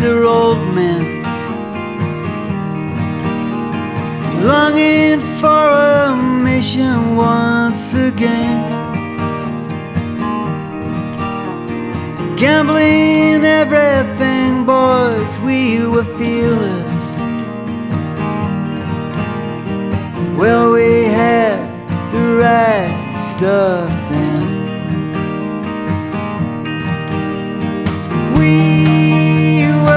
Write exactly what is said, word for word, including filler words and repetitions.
are old men, longing for a mission once again. Gambling everything, boys, we were fearless. Well, we had the right stuff then.